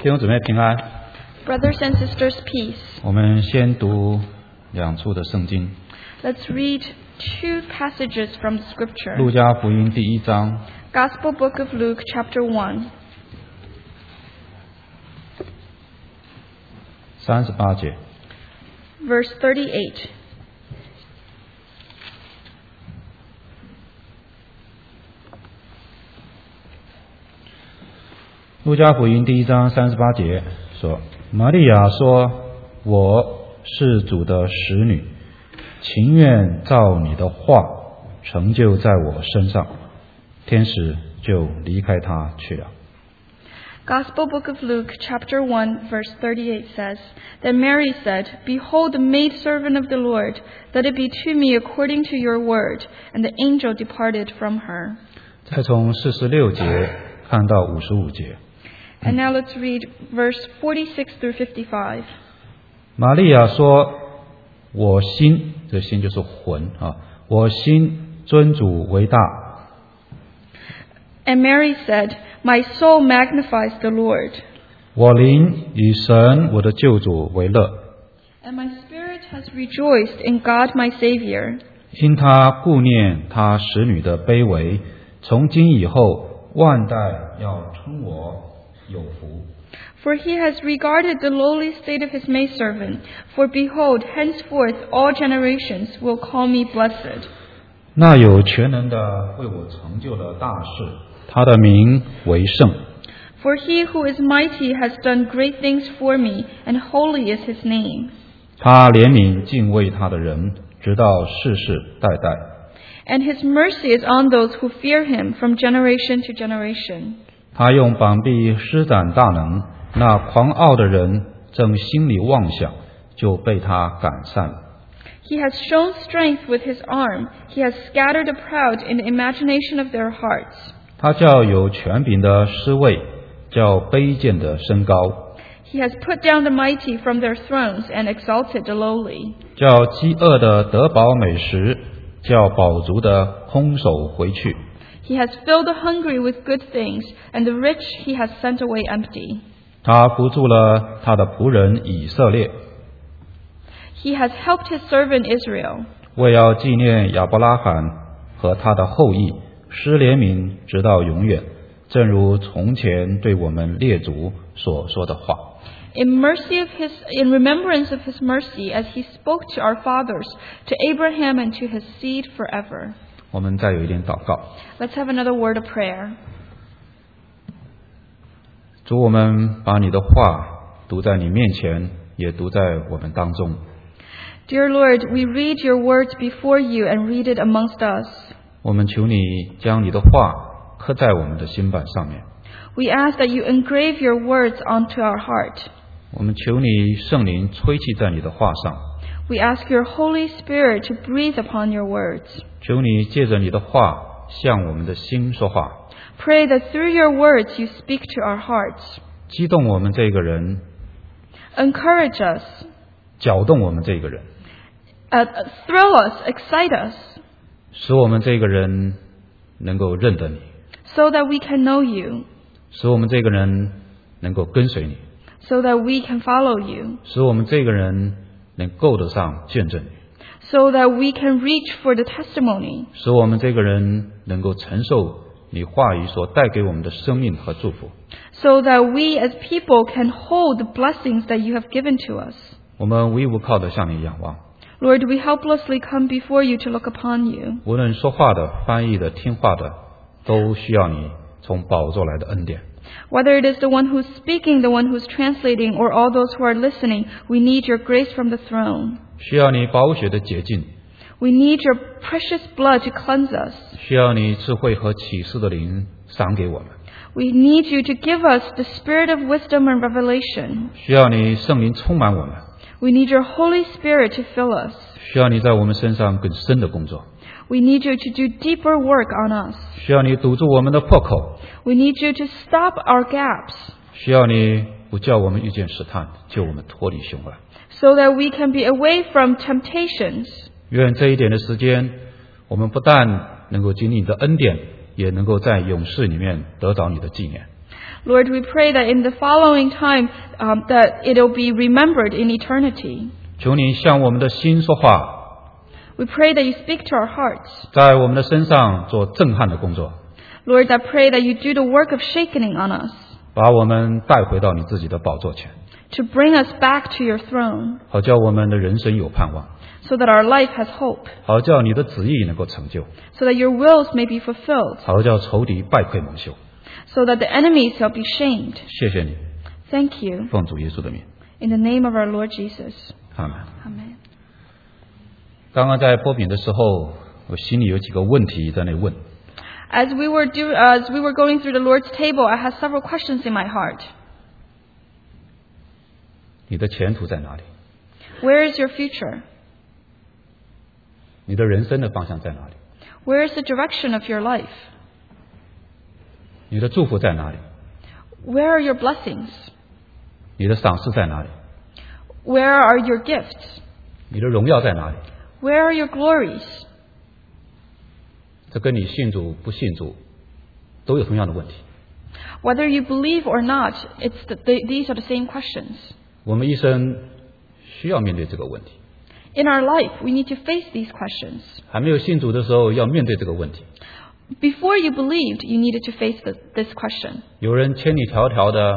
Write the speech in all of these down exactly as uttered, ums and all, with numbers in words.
弟兄姊妹平安。 Brothers and sisters, peace. 我们先读两处的圣经。 Let's read two passages from Scripture. 路加福音第一章 Gospel Book of Luke, chapter one, 三十八节。 verse thirty-eight. 路加福音第一章三十八节说：玛利亚说，我是主的使女，情愿照你的话成就在我身上。天使就离开她去了。 Gospel Book of Luke, chapter one, verse thirty-eight says, Then Mary said, Behold the maidservant of the Lord, let it be to me according to your word. And the angel departed from her. 再从四十六节看到五十五节。 And now let's read verse forty-six through fifty-five. 玛利亚说，我心，这心就是魂啊，我心尊主为大。 And Mary said, My soul magnifies the Lord, 我灵以神我的救主为乐， and my spirit has rejoiced in God my Savior, 因他顾念他使女的卑微，从今以后万代要称我有福。 for he has regarded the lowly state of his maidservant. For behold, henceforth all generations will call me blessed. 那有全能的为我成就了大事，他的名为圣。 For he who is mighty has done great things for me, and holy is his name. 他怜悯敬畏他的人，直到世世代代。 And his mercy is on those who fear him from generation to generation. 他用膀臂施展大能，那狂傲的人正心里妄想，就被他赶散了。 He has shown strength with his arm. He has scattered the proud in the imagination of their hearts. 他叫有权柄的失位，叫卑贱的升高， He has put down the mighty from their thrones and exalted the lowly. 叫饥饿的得饱美食，叫饱足的空手回去。 He has filled the hungry with good things, and the rich he has sent away empty. 他扶助了他的仆人以色列， He has helped his servant Israel, 为要纪念亚伯拉罕和他的后裔，施怜悯直到永远，正如从前对我们列祖所说的话。 in mercy of his, in remembrance of his mercy, as he spoke to our fathers, to Abraham and to his seed forever. 我们再有一点祷告。 Let's have another word of prayer. 主，我们把你的话读在你面前，也读在我们当中。 Dear Lord, we read your words before you and read it amongst us. 我们求你将你的话刻在我们的心板上面。 We ask that you engrave your words onto our heart. 我们求你圣灵吹气在你的话上， We ask your Holy Spirit to breathe upon your words. 求你借着你的话向我们的心说话， Pray that through your words you speak to our hearts. 激动我们这个人， Encourage us, 搅动我们这个人， uh, thrill us, excite us, 使我们这个人能够认得你， so that we can know you, 使我们这个人能够跟随你， so that we can follow you, 使我们这个人能够得上见证你， so that we can reach for the testimony, 使我们这个人能够承受你话语所带给我们的生命和祝福。 so that we as people can hold the blessings that you have given to us. 我们无依无靠的向你仰望， Lord, we helplessly come before you to look upon you. 无论说话的、翻译的、听话的，都需要你从宝座来的恩典。 Whether it is the one who's speaking, the one who's translating, or all those who are listening, we need your grace from the throne. 需要你宝血的洁净， We need your precious blood to cleanse us. 需要你智慧和启示的灵赏给我们， We need you to give us the spirit of wisdom and revelation. 需要你圣灵充满我们， We need your Holy Spirit to fill us. 需要你在我们身上更深的工作， We need you to do deeper work on us. 需要你堵住我们的破口， We need you to stop our gaps, 需要你不叫我们遇见试探，救我们脱离凶恶。 so that we can be away from temptations. 愿这一点的时间，我们不但能够经历你的恩典，也能够在勇士里面得着你的纪念。 Lord, we pray that in the following time, um, that it'll be remembered in eternity. 求你向我们的心说话， We pray that you speak to our hearts. 在我们的身上做震撼的工作， Lord, I pray that you do the work of shakening on us, 把我们带回到你自己的宝座前， to bring us back to your throne, 好叫我们的人生有盼望， so that our life has hope, 好叫你的旨意能够成就， so that your wills may be fulfilled, 好叫仇敌败溃蒙羞。 so that the enemies shall be shamed. 谢谢你， Thank you. 奉主耶稣的名， In the name of our Lord Jesus. 阿门。 Amen. 刚刚在播饼的时候，我心里有几个问题在那问。 As we were do, as we were going through the Lord's table, I had several questions in my heart. 你的前途在哪里？ Where is your future? 你的人生的方向在哪里？ Where is the direction of your life? 你的祝福在哪里？ Where are your blessings? 你的赏赐在哪里？ Where are your gifts? 你的荣耀在哪里？ Where are your glories? 这跟你信主不信主都有同样的问题。 Whether you believe or not, it's the, the, these are the same questions. 我们一生需要面对这个问题。 In our life, we need to face these questions. 还没有信主的时候，要面对这个问题。 Before you believed, you needed to face the, this question. 有人千里迢迢的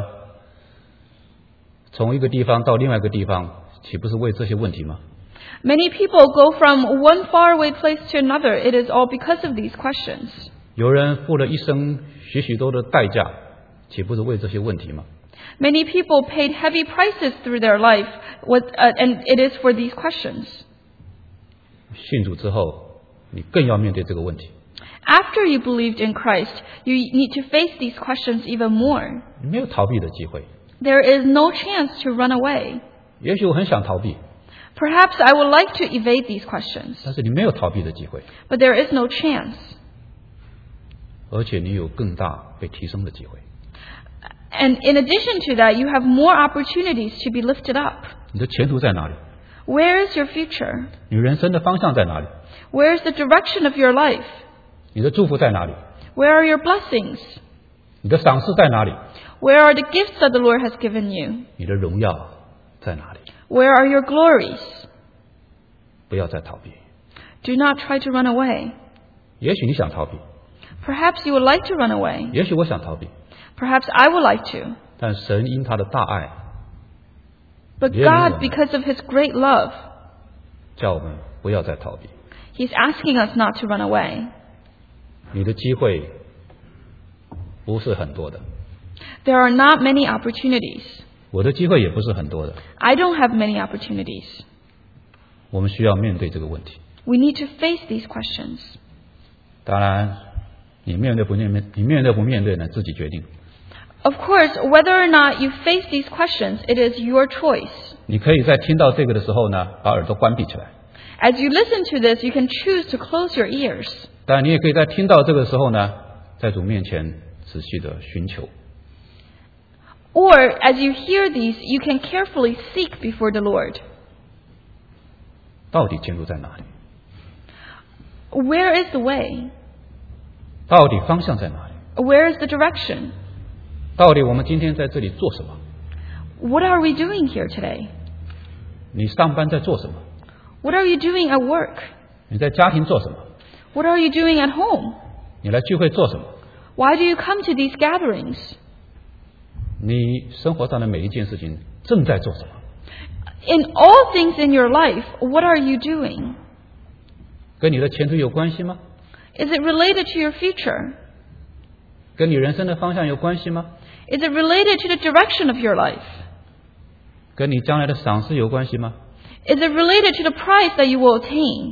从一个地方到另外一个地方，岂不是为这些问题吗？ Many people go from one faraway place to another. It is all because of these questions. 有人付了一生许许多的代价，岂不是为这些问题吗？ Many people paid heavy prices through their life, with, uh, and it is for these questions. 信主之后，你更要面对这个问题。 After you believed in Christ, you need to face these questions even more. 你没有逃避的机会。 There is no chance to run away. 也许我很想逃避， Perhaps I would like to evade these questions, 但是你没有逃避的机会， but there is no chance. 而且你有更大被提升的机会。 And in addition to that, you have more opportunities to be lifted up. 你的前途在哪里？ Where is your future? 你人生的方向在哪里？ Where is the direction of your life? 你的祝福在哪里？ Where are your blessings? 你的赏赐在哪里？ Where are the gifts that the Lord has given you? 你的荣耀在哪里？ Where are your glories? 不要再逃避。 Do not try to run away. 也许你想逃避， Perhaps you would like to run away. 也许我想逃避， Perhaps I would like to. 但神因他的大爱， But Yeah, God, no. because of His great love, 叫我们不要再逃避。 He's asking us not to run away. 你的机会不是很多的， There are not many opportunities. 我的机会也不是很多的。 I don't have many opportunities. 我们需要面对这个问题。 We need to face these questions. 当然，你面对不面对，你面对不面对呢，自己决定。 Of course, whether or not you face these questions, it is your choice. 你可以在听到这个的时候呢，把耳朵关闭起来； As you listen to this, you can choose to close your ears. 但你也可以在听到这个时候呢，在主面前仔细的寻求。 Or, as you hear these, you can carefully seek before the Lord. 到底前路在哪里？ Where is the way? 到底方向在哪里？ Where is the direction? 到底我们今天在这里做什么？ What are we doing here today? 你上班在做什么？ What are you doing at work? 你在家庭做什么？ What are you doing at home? 你来聚会做什么？ Why do you come to these gatherings? 你生活上的每一件事情正在做什么？ In all things in your life, what are you doing? 跟你的前途有关系吗？ Is it related to your future? 跟你人生的方向有关系吗？ Is it related to the direction of your life? 跟你将来的赏赐有关系吗？ Is it related to the prize that you will attain?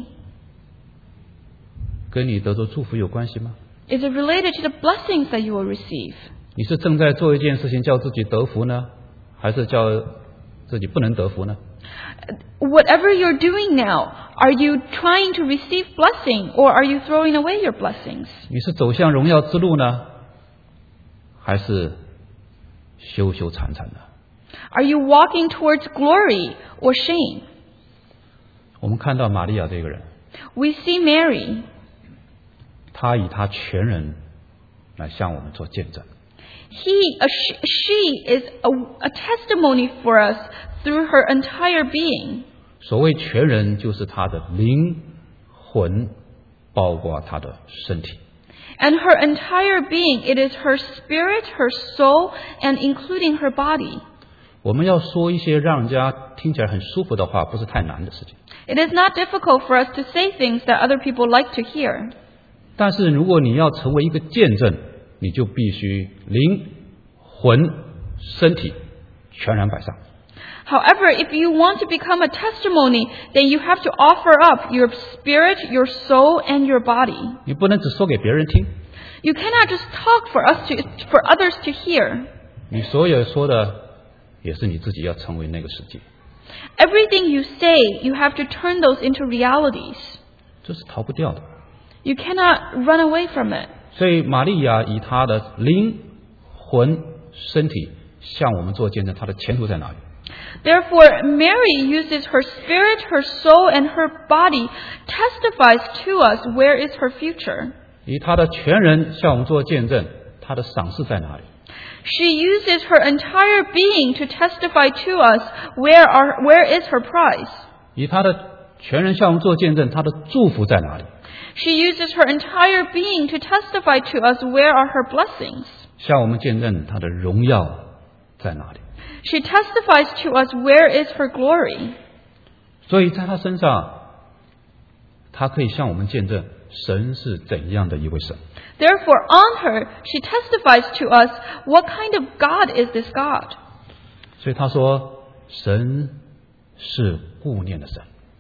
跟你得着祝福有关系吗？ Is it related to the blessings that you will receive? 你是正在做一件事情叫自己得福呢，还是叫自己不能得福呢？ Whatever you're doing now, are you trying to receive blessing or are you throwing away your blessings? 你是走向荣耀之路呢，还是羞羞惨惨的？ Are you walking towards glory or shame? 我们看到玛利亚这个人， We see Mary. 她以她全人来向我们做见证。 He, uh, she, she is a, a testimony for us through her entire being. 所谓全人，就是他的灵魂，包括他的身体。 And her entire being, it is her spirit, her soul, and including her body. 我们要说一些让人家听起来很舒服的话，不是太难的事情。 It is not difficult for us to say things that other people like to hear. 但是如果你要成为一个见证，你就必须灵魂身体全然摆上。 However, if you want to become a testimony, then you have to offer up your spirit, your soul, and your body. 你不能只说给别人听， You cannot just talk for us to, for others to hear. 你所有说的也是你自己要成为那个世界， Everything you say, you have to turn those into realities. 这是逃不掉的。 You cannot run away from it. 所以玛利亚以她的灵魂身体向我们做见证，她的前途在哪里？ Therefore, Mary uses her spirit, her soul, and her body, testifies to us where is her future. 以她的全人向我们做见证，她的赏赐在哪里？ She uses her entire being to testify to us where are, where is her prize. 以她的全人向我们做见证，她的祝福在哪里？ She uses her entire being to testify to us where are her blessings. 向我们见证她的荣耀在哪里？ She testifies to us where is her glory. 所以在她身上，她可以向我们见证神是怎样的一位神。 Therefore, on her, she testifies to us what kind of God is this God. 所以她说，神是顾念的神。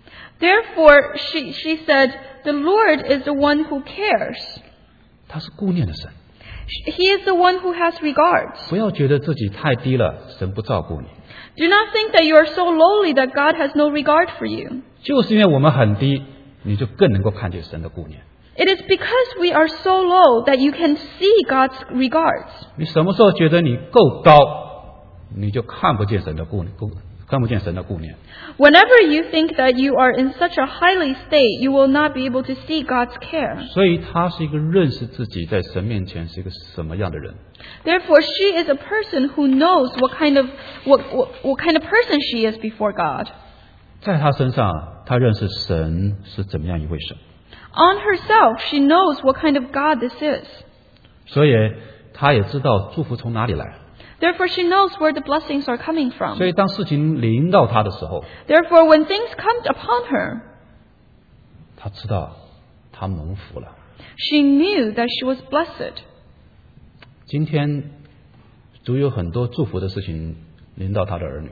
Therefore, she, she said, the Lord is the one who cares. 他是顾念的神， He is the one who has regards. 不要觉得自己太低了，神不照顾你。 Do not think that you are so lowly that God has no regard for you. 就是因为我们很低，你就更能够看见神的顾念。 It is because we are so low that you can see God's regards. 你什么时候觉得你够高，你就看不见神的顾顾看不见神的顾念。 Whenever you think that you are in such a highly state, you will not be able to see God's care. 所以他是一个认识自己在神面前是一个什么样的人。 Therefore, she is a person who knows what kind of what, what, what kind of person she is before God. 在他身上，他认识神是怎么样一位神， On herself, she knows what kind of God this is. 所以他也知道祝福从哪里来。 Therefore, she knows where the blessings are coming from. 所以当事情临到他的时候， Therefore, when things come upon her, 他知道他蒙福了。 she knew that she was blessed. 今天主有很多祝福的事情临到他的儿女，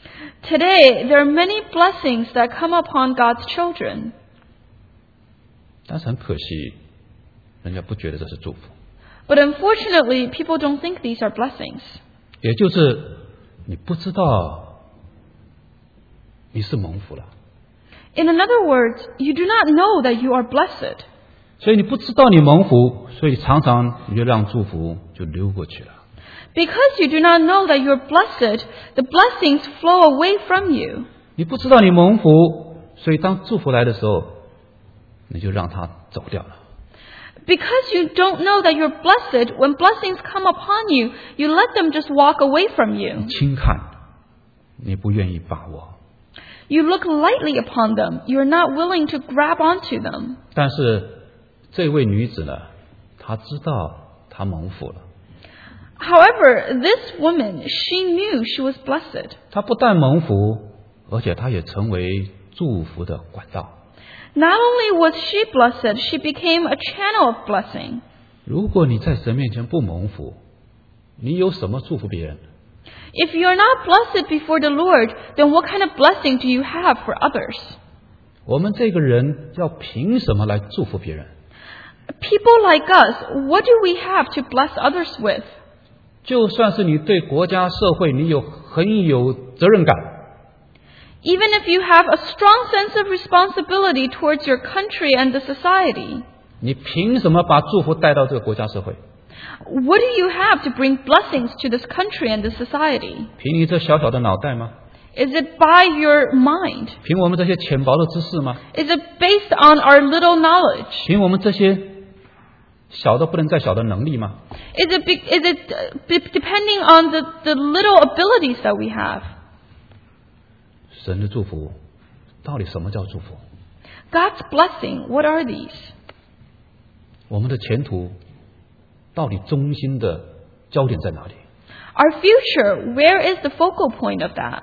Today, there are many blessings that come upon God's children. 但是很可惜，人家不觉得这是祝福。 But unfortunately, people don't think these are blessings. 也就是你不知道你是蒙福了， In other words, you do not know that you are blessed. 所以你不知道你蒙福，所以常常你就让祝福就溜过去了。 Because you do not know that you are blessed, the blessings flow away from you. 你不知道你蒙福，所以当祝福来的时候，你就让它走掉了。 Because you don't know that you're blessed, when blessings come upon you, you let them just walk away from you. 轻看，你不愿意把握。 You look lightly upon them. You're not willing to grab onto them. 但是这位女子呢，她知道她蒙福了。 However, this woman, she knew she was blessed. 她不但蒙福，而且她也成为祝福的管道。 Not only was she blessed, she became a channel of blessing. 如果你在神面前不蒙福，你有什么祝福别人？ If you're not blessed before the Lord, then what kind of blessing do you have for others? 我们这个人要凭什么来祝福别人？ People like us, what do we have to bless others with? 就算是你对国家社会你有很有责任感， Even if you have a strong sense of responsibility towards your country and the society, 你凭什么把祝福带到这个国家社会？ what do you have to bring blessings to this country and the society? 凭你这小小的脑袋吗？ Is it by your mind? 凭我们这些浅薄的知识吗？ Is it based on our little knowledge? 凭我们这些小的不能再小的能力吗？ Is it, be, is it uh, be- depending on the, the little abilities that we have? 神的祝福，到底什么叫祝福？ God's blessing, what are these? 我们的前途到底中心的焦点在哪里？ Our future, where is the focal point of that?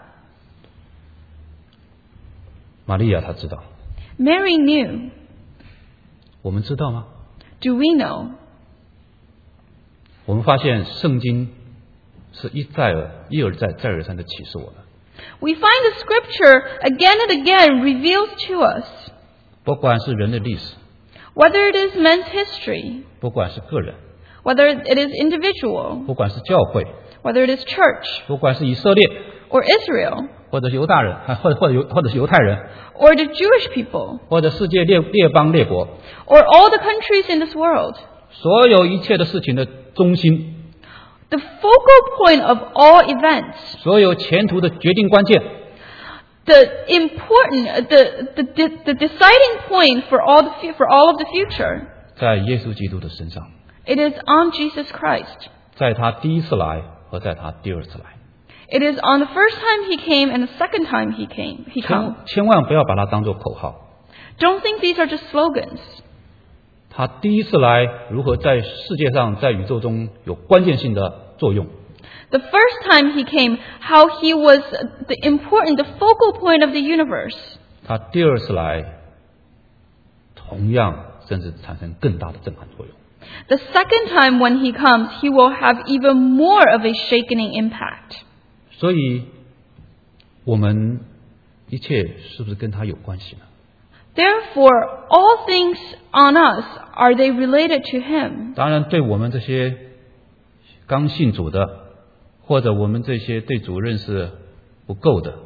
玛利亚她知道， Mary knew. 我们知道吗？ Do we know? 我们发现圣经是一再而一而再再而三的启示我们， We find the scripture again and again reveals to us, 不管是人的历史， whether it is men's history, 不管是个人， whether it is individual, 不管是教会， whether it is church 不管是以色列， or Israel 或者是犹大人，啊或者或者犹或者是犹太人， or the Jewish people 或者世界列列邦列国， or all the countries in this world. 所有一切的事情的中心， The focal point of all events, 所有前途的决定关键， the important, the, the, the, the deciding point for all, the, fu- for all of the future, 在耶稣基督的身上， it is on Jesus Christ. 在他第一次来和在他第二次来， It is on the first time he came and the second time he came, he 千 comes. 千万不要把它当作口号。 Don't think these are just slogans. 他第一次来如何在世界上在宇宙中有关键性的作用， The first time he came, how he was the important, the focal point of the universe. 他第二次来同样甚至产生更大的震撼作用。 The second time when he comes, he will have even more of a shakening impact. 所以我们一切是不是跟他有关系呢？ Therefore, all things on us, are they related to him? 当然对我们这些刚信主的，或者我们这些对主认识不够的，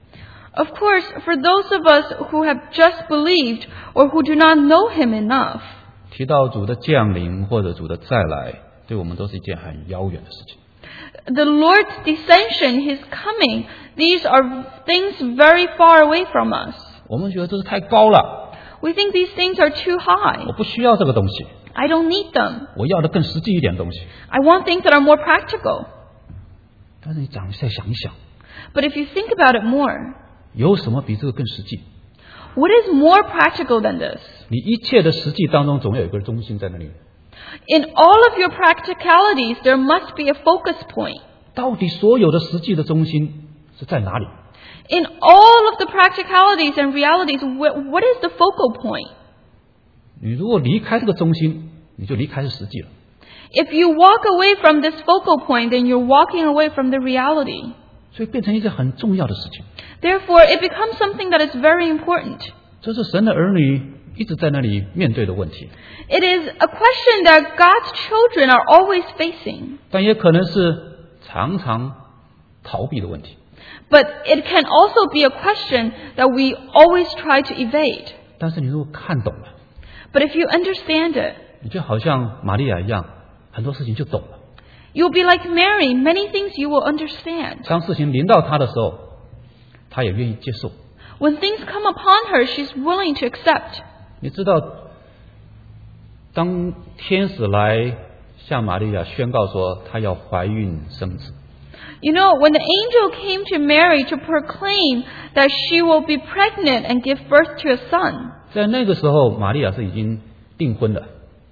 Of course, for those of us who have just believed or who do not know him enough, 提到主的降临或者主的再来，对我们都是一件很遥远的事情。 the Lord's descension, his coming, these are things very far away from us. 我们觉得这是太高了， We think these things are too 我 high. 不需要这个东西， I don't need them. 我要的更实际一点的东西。 I want things that are more practical. 但是你长再想一想， But if you think about it more, 有什么比这个更实际？ what is more practical than this? 你一切的实际当中，总有一个中心在那里。 In all of your practicalities, there must be a focus point. 到底所有的实际的中心是在哪里？ In all of the practicalities and realities, wh- what is the focal point? 你如果离开这个中心，你就离开是实际了。 If you walk away from this focal point, then you're walking away from the reality. 所以变成一件很重要的事情。 Therefore, it becomes something that is very important. 这是神的儿女一直在那里面对的问题， It is a question that God's children are always facing. 但也可能是常常逃避的问题。 But it can also be a question that we always try to evade. 但是你如果看懂了， But if you understand it, 你就好像玛利亚一样，很多事情就懂了。 you'll be like Mary. Many things you will understand. 当事情临到他的时候，他也愿意接受。 When things come upon her, she's willing to accept. 你知道，当天使来向玛利亚宣告说她要怀孕生子， You know, when the angel came to Mary to proclaim that she will be pregnant and give birth to a son, 在那个时候，玛利亚是已经订婚了。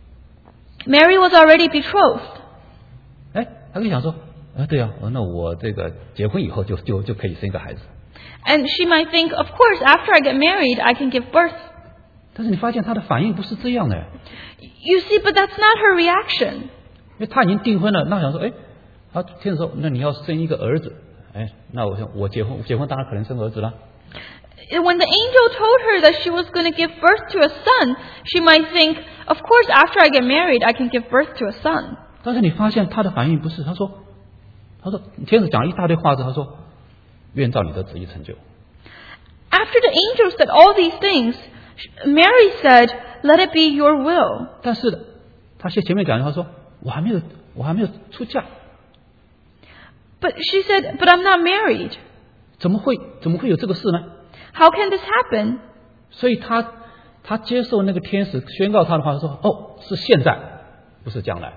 Mary was already betrothed. 哎，她可以想说，啊，对啊，哦那我这个结婚以后就就就可以生一个孩子。 And she might think, of course, after I get married, I can give birth. 但是你发现她的反应不是这样的， You see, but that's not her reaction. 因为她已经订婚了，那想说，哎，她天使说，那你要生一个儿子，哎，那我想我结婚结婚当然可能生儿子了。 When the angel told her that she was going to give birth to a son, she might think, of course, after I get married, I can give birth to a son. 但是你发现她的反应不是，她说，她说天使讲了一大堆话之后，她说，愿照你的旨意成就。 After the angel said all these things, Mary said, let it be your will. 但是她先前面讲，她说我还没有我还没有出嫁， But she said, but I'm not married. 怎么会怎么会有这个事呢？ How can this happen? 所以她她接受那个天使宣告她的话，她说哦是现在， 不是将来。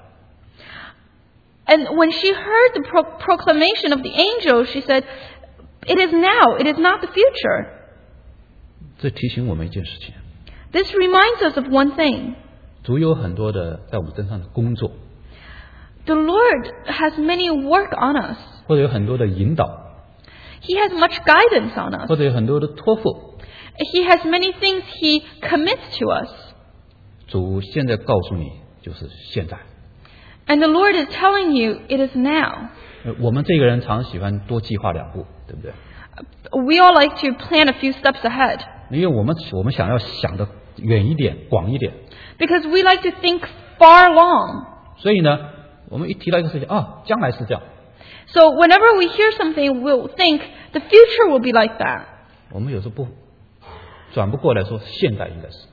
And when she heard the pro- proclamation of the angel, she said, "It is now, it is not the future." 这提醒我们一件事情， This reminds us of one thing. 主有很多的在我们身上的工作， The Lord has many work on us. 或者有很多的引导， He has much guidance on us. 或者有很多的托付。 He has many things He commits to us. 主现在告诉你，就是现在。 And the Lord is telling you, it is now. 呃我们这个人常喜欢多计划两步，对不对？ We all like to plan a few steps ahead 因为我们我们想要想的远一点、广一点， because we like to think far along. 所以呢，我们一提到一个事情，啊，将来是这样， So whenever we hear something, we'll think the future will be like that. 我们有时候不转不过来说，现在应该是，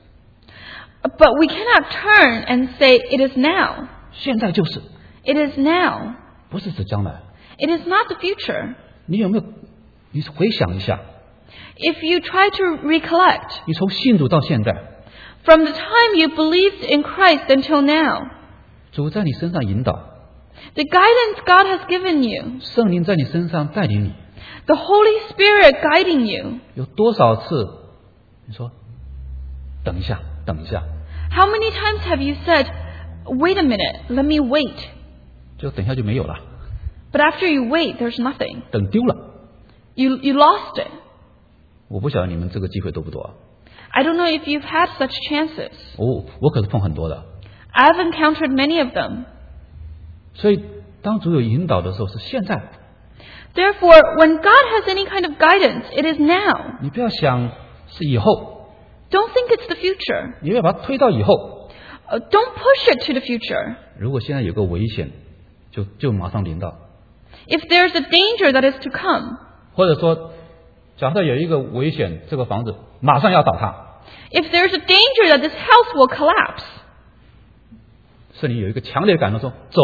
But we cannot turn and say, it is now. 现在就是， It is now. 不是指将来。 It is not the future. 你有没有？你回想一下， If you try to recollect 你从信主到现在， from the time you believed in Christ until now, 主在你身上引导， the guidance God has given you, 圣灵在你身上带领你， the Holy Spirit guiding you, 有多少次你说等一下，等一下， how many times have you said, wait a minute, let me wait? 就等一下就没有了， But after you wait, there's nothing. 等丢了。 You, you lost it. 我不晓得你们这个机会多不多啊？ I don't know if you've had such chances. 我我可是碰很多的。 I've encountered many of them. 所以当主有引导的时候是现在， Therefore, when God has any kind of guidance, it is now. 你不要想是以后， Don't think it's the future. 你不要把它推到以后。 Uh, don't push it to the future. 如果现在有个危险，就就马上临到， If there's a danger that is to come, 或者说，假设有一个危险，这个房子马上要倒塌， if there's a danger that this house will collapse, 是你有一个强烈的感动说走，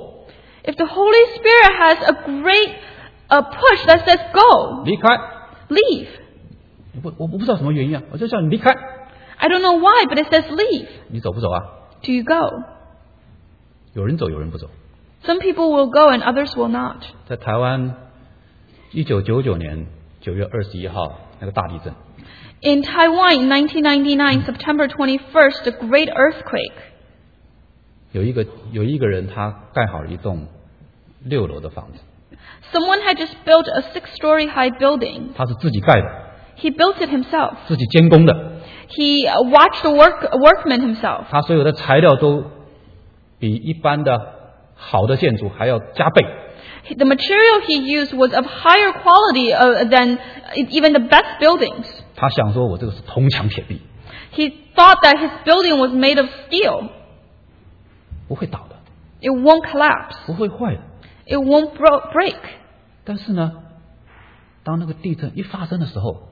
if the Holy Spirit has a great uh, push that says go, 离开。 leave. 我不我不知道什么原因啊，我就叫你离开， I don't know why, but it says leave. 你走不走啊？ Do you go? 有人走，有人不走。 Some people will go and others will not. 在台湾，一九九九年九月二十一号那个大地震， In Taiwan in nineteen ninety-nine, September twenty-first, a great earthquake. 有一个有一个人他盖好了一栋六楼的房子， Someone had just built a six-story high building. 他是自己盖的， He built it himself. 自己监工的， He uh, watched the work, a workman himself. 他所有的材料都比一般的好的建筑还要加倍。 The material he used was of higher quality uh, than even the best buildings. 他想说，我这个是铜墙铁壁， He thought that his building was made of steel. 不会倒的， It won't collapse. 不会坏的。 It won't bro- break. 但是呢，当那个地震一发生的时候，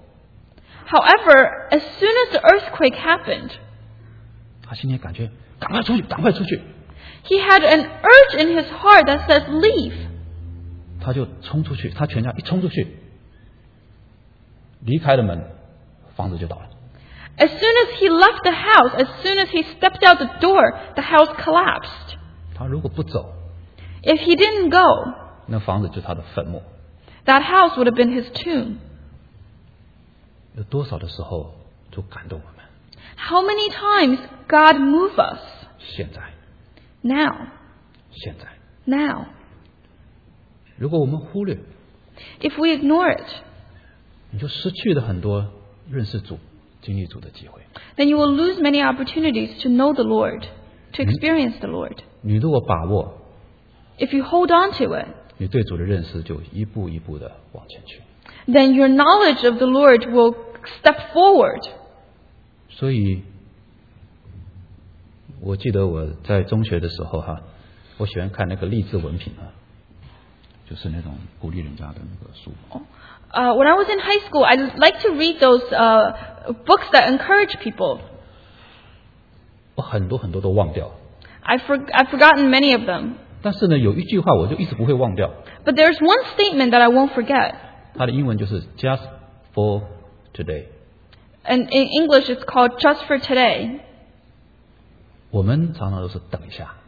However, as soon as the earthquake happened, 他心里感觉赶快出去，赶快出去， he had an urge in his heart that says, leave. 他就冲出去，他全家一冲出去，离开了门，房子就倒了。 As soon as he left the house, as soon as he stepped out the door, the house collapsed. 他如果不走， If he didn't go, 那房子就是他的坟墓。 that house would have been his tomb. 有多少的时候就感动我们？ How many times God move us? 现在， Now. 现在， Now. 如果我们忽略， If we ignore it, 你就失去了很多认识主、经历主的机会。 then you will lose many opportunities to know the Lord, to experience the Lord. 你如果把握， If you hold on to it, 你对主的认识就一步一步的往前去。 then your knowledge of the Lord will step forward. 所以，我记得我在中学的时候哈，我喜欢看那个励志文凭啊，就是那种鼓励人家的那个书。 Uh, when I was in high school, I like to read those uh, books that encourage people. 我很多很多都忘掉， I've, for- I've forgotten many of them. 但是呢，有一句话我就一直不会忘掉， But there's one statement that I won't forget. 它的英文就是 "Just for today"。 And in English, it's called Just for Today. 我们常常都是等一下，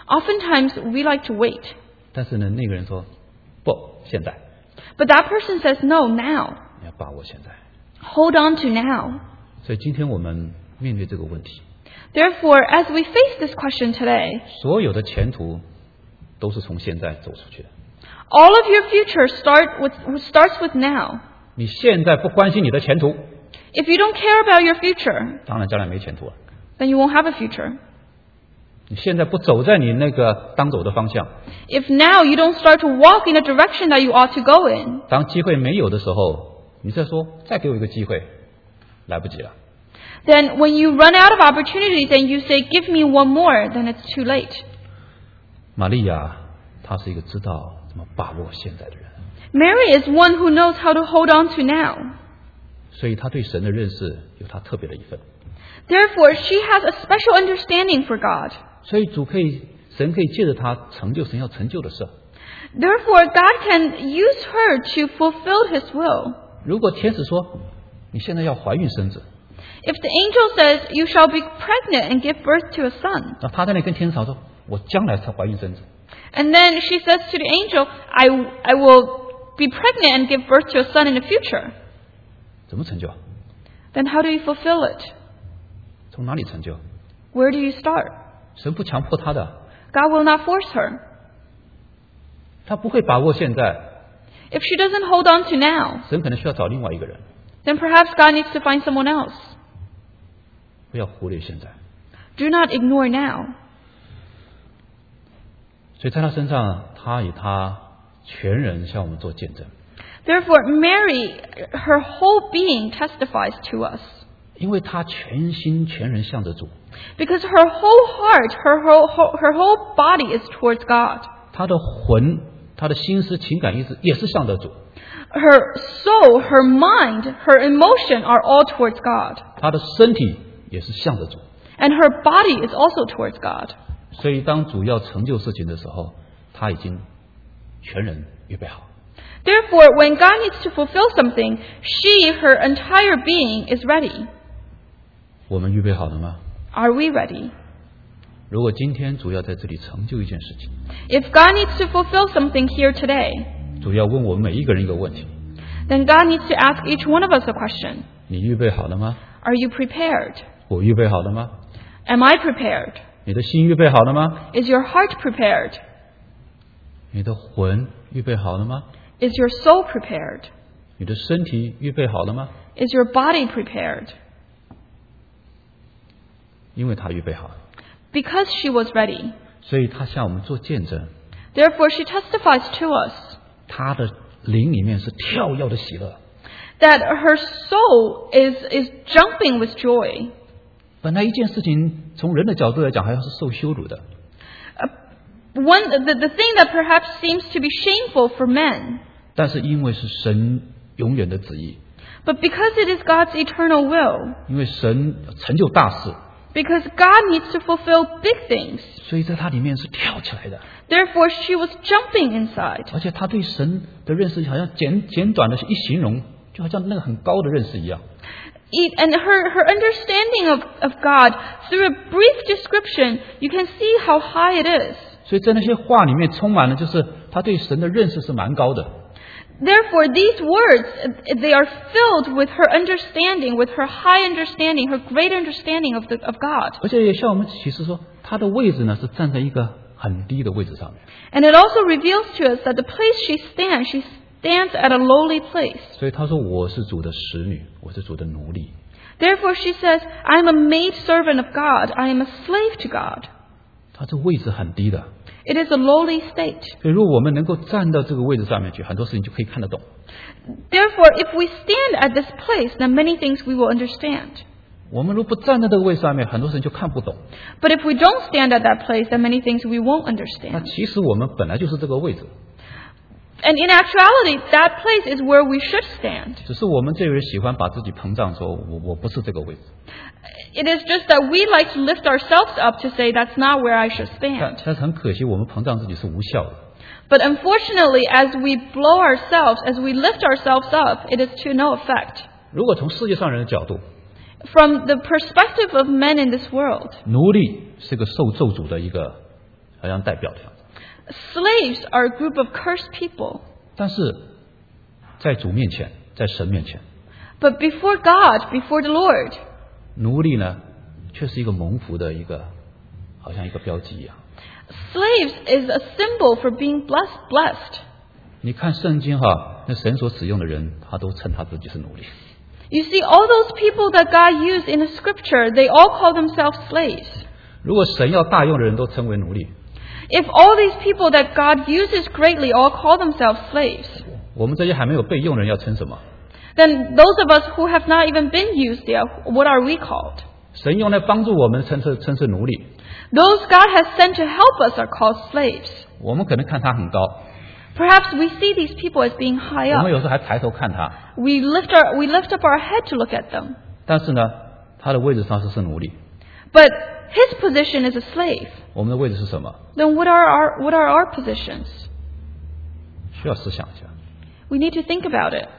Oftentimes, we like to wait. 但是呢，那个人说不，现在 But that person says, no, now. 你要把握现在。 Hold on to now. 所以今天我们面对这个问题， Therefore, as we face this question today, 所有的前途都是从现在走出去的。 all of your future start with, starts with now. 你现在不关心你的前途， If you don't care about your future, 当然将来没前途了。 then you won't have a future. 你现在不走在你那个当走的方向， If now you don't start to walk in a direction that you ought to go in, 当机会没有的时候，你再说再给我一个机会，来不及了。 then when you run out of opportunities and you say, give me one more, then it's too late. 玛利亚她是一个知道怎么把握现在的人， Mary is one who knows how to hold on to now. 所以她对神的认识有她特别的一份。 Therefore, she has a special understanding for God. 所以主可以，神可以借着她成就神要成就的事。 Therefore, God can use her to fulfill His will. 如果天使说你现在要怀孕生子， If the angel says, you shall be pregnant and give birth to a son, 那她在那跟天使说，我将来才怀孕生子， and then she says to the angel, I, I will be pregnant and give birth to a son in the future, 怎么成就？ then how do you fulfill it? 从哪里成就？ Where do you start? 神不强迫她的， God will not force her. 她不会把握现在， If she doesn't hold on to now, 神可能需要找另外一个人。 then perhaps God needs to find someone else. 不要忽略现在。 Do not ignore now. 所以在她身上，她以她全人向我们做见证。 Therefore, Mary, her whole being testifies to us. 因为她全心全人向着主， Because her whole heart, her whole, whole- her whole body is towards God. 她的魂、她的心思、情感、意志也是向着主， Her soul, her mind, her emotion are all towards God. 她的身体也是向着主。 And her body is also towards God. 所以当主要成就事情的时候，她已经全人预备好。 Therefore, when God needs to fulfill something, she, her entire being, is ready. 我们预备好了吗？ Are we ready? 如果今天主要在这里成就一件事情， If God needs to fulfill something here today, 主要问我们每一个人一个问题： then God needs to ask each one of us a question. 你预备好了吗？ Are you prepared? 我预备好了吗？ Am I prepared? 你的心预备好了吗？ Is your heart prepared? 你的魂预备好了吗？ Is your soul prepared? 你的身体预备好了吗？ Is your body prepared? 因为他预备好了， Because she was ready. 所以他向我们做见证。 Therefore, she testifies to us 他的灵里面是跳跃的喜乐。 that her soul is, is jumping with joy. 本来一件事情从人的角度来讲，好像是受羞辱的， Uh, one, the, the thing that perhaps seems to be shameful for men, 但是因为是神永远的旨意， but because it is God's eternal will, 因为神成就大事， because God needs to fulfill big things, 所以在他里面是跳起来的。 therefore she was jumping inside. 而且他对神的认识好像简简短的一形容，就好像那个很高的认识一样。 It, and her, her understanding of, of God, through a brief description, you can see how high it is. 所以在那些话里面充满了，就是他对神的认识是蛮高的。 Therefore, these words, uh, they are filled with her understanding, with her high understanding, her great understanding of, the, of God. 而且也向我们启示说，他的位置呢是站在一个很低的位置上面。 And it also reveals to us that the place she stands, she stands at a lowly place. 所以他说：“我是主的使女，我是主的奴隶。 Therefore, she says, I am a maid servant of God. I am a slave to God. ” 他这位置很低的， It is a lowly state. 所以如果我们能够站到这个位置上面去，很多事情就可以看得懂。 Therefore, if we stand at this place, then many things we will understand. 我们如果不站在这个位置上面，很多事情就看不懂。 But if we don't stand at that place, then many things we won't 那 understand. 其实我们本来就是这个位置， And in actuality, that place is where we should stand. 只是我们这个人喜欢把自己膨胀，说我我不是这个位置。 It is just that we like to lift ourselves up to say that's not where I should 但 stand. 但是很可惜，我们膨胀自己是无效的。 But unfortunately, as we blow ourselves, as we lift ourselves up, it is to no effect. 如果从世界上人的角度， From the perspective of men in this world, 奴隶是个受咒诅的一个好像代表这样。 Slaves are a group of cursed people. 但是在主面前，在神面前， But before God, before the Lord, 奴隶呢，却是一个蒙福的一个，好像一个标记一样。 slaves is a symbol for being blessed, blessed. 你看圣经哈，那神所使用的人，他都称他自己是奴隶。 You see, all those people that God used in the scripture, they all call themselves slaves. 如果神要大用的人都称为奴隶， If all these people that God uses greatly all call themselves slaves, 我们这些还没有被用的人要称什么？ then those of us who have not even been used yet, what are we called? 神用来帮助我们称是称是奴隶， Those God has sent to help us are called slaves. 我们可能看他很高， Perhaps we see these people as being high 我们 up. 有时候还抬头看他， We lift our, we lift up our head to look at them. 但是呢，他的位置上是是奴隶， But his position is a slave. 我们的位置是什么？ Then what are our, what are our positions? 需要思想一下。 We need to think about it.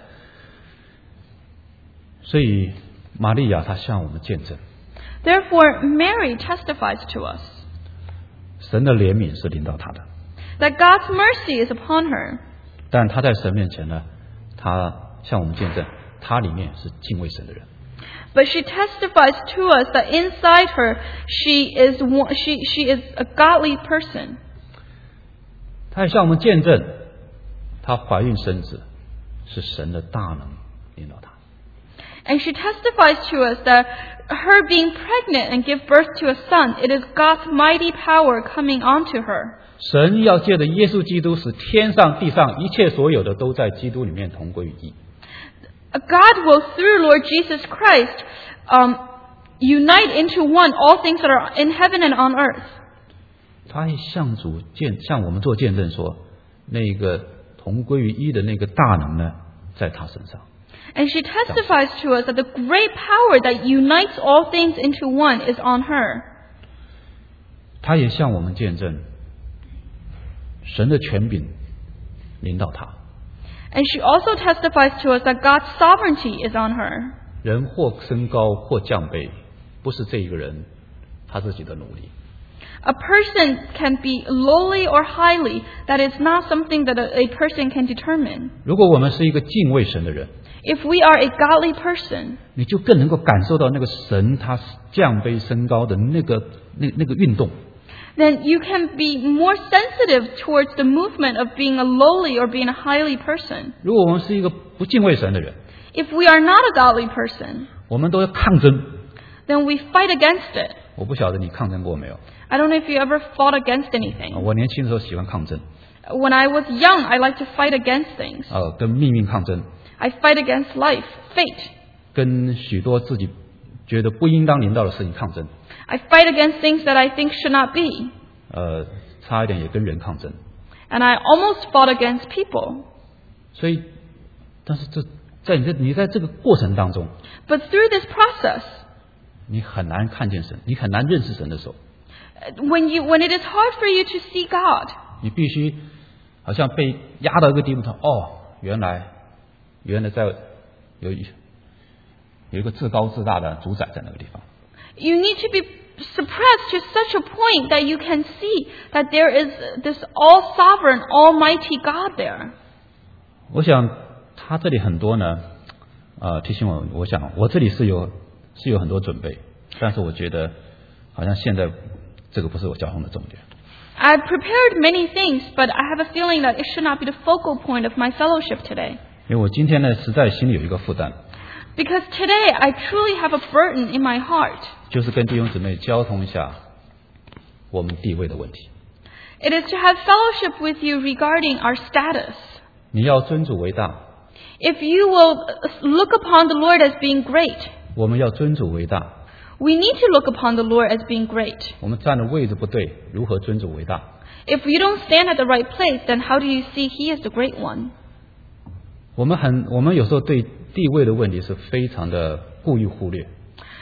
所以玛利亚她向我们见证， Therefore, Mary testifies to us 神的怜悯是临到她的， that God's mercy is upon her. 但她在神面前呢，她向我们见证，她里面是敬畏神的人。 But she testifies to us that inside her, she is one, she, she is a godly person. 她也向我们见证，她怀孕生子是神的大能领导她。 And she testifies to us that her being pregnant and give birth to a son, it is God's mighty power coming onto her. 神要借着耶稣基督，使天上地上一切所有的都在基督里面同归于一。 God will, through Lord Jesus Christ, um, unite into one all things that are in heaven and on earth. 他也向主见向我们做见证说，那个同归于一的那个大能呢，在他身上。 And she testifies to us that the great power that unites all things into one is on her. 他也向我们见证，神的权柄领导他。 And she also testifies to us that God's sovereignty is on her. 人或升高或降卑，不是这一个人他自己的努力。 A person can be lowly or highly. That is not something that a, a person can determine. 如果我们是一个敬畏神的人， If we are a godly person, 你就更能够感受到那个神他降卑升高的那个那那个运动。 then you can be more sensitive towards the movement of being a lowly or being a highly person. 如果我们是一个不敬畏神的人， If we are not a godly person, 我们都要抗争。 then we fight against it. 我不晓得你抗争过没有？ I don't know if you ever fought against 啊 anything. 我年轻的时候喜欢抗争， When I was young, I liked to fight against things. 啊，跟命运抗争， I fight against life, fate. 跟许多自己觉得不应当领导的事情抗争， I fight against things that I think should not be. 呃，差一点也跟人抗争。 And I almost fought against people. 所以，但是这在你这你在这个过程当中， But through this process, 你很难看见神，你很难认识神的时候， when you when it is hard for you to see God, 你必须好像被压到一个地步上，哦，原来原来在有一有一个至高至大的主宰在那个地方。 you need to be suppressed to such a point that you can see that there is this all-sovereign, almighty God there. 我想他这里很多呢，呃，提醒我，我想我这里是有是有很多准备，但是我觉得好像现在这个不是我交通的重点。 I've prepared many things, but I have a feeling that it should not be the focal point of my fellowship today. 因为我今天呢，实在心里有一个负担， Because today I truly have a burden in my heart. 就是跟弟兄姊妹交通一下我们地位的问题。 It is to have fellowship with you regarding our status. 你要尊主为大， If you will look upon the Lord as being great, 我们要尊主为大。 we need to look upon the Lord as being great. 我们站的位置不对，如何尊主为大？ If you don't stand at the right place, then how do you see He is the great one? 我们很，我们有时候对地位的问题是非常的故意忽略。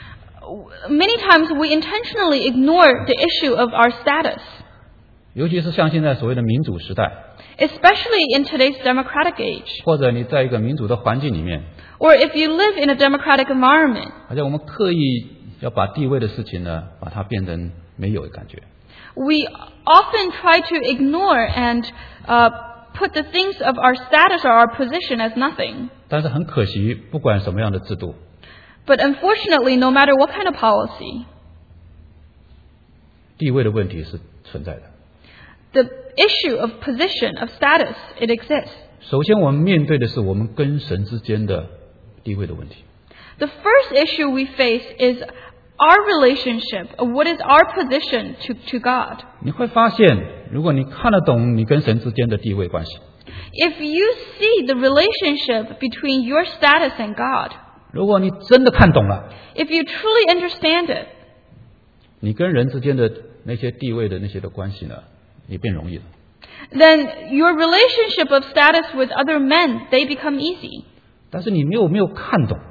Many times we intentionally ignore the issue of our status, 尤其是像现在所谓的民主时代， especially in today's democratic age. 或者你在一个民主的环境里面， Or if you live in a democratic environment, 好像我们刻意要把地位的事情呢，把它变成没有的感觉。 We often try to ignore and uh, put the things of our status or our position as nothing. 但是很可惜，不管什么样的制度， But unfortunately, no matter what kind of policy, 地位的问题是存在的。 the issue of position, of status, it exists. 首先，我们面对的是我们跟神之间的地位的问题。 The first issue we face is our relationship, what is our position to, to God. 你会发现，如果你看得懂你跟神之间的地位关系， If you see the relationship between your status and God, 如果你真的看懂了， if you truly understand it, 你跟人之间的那些地位的那些的关系呢，也变容易了。 then your relationship of status with other men, they become easy. 但是你没有没有看懂，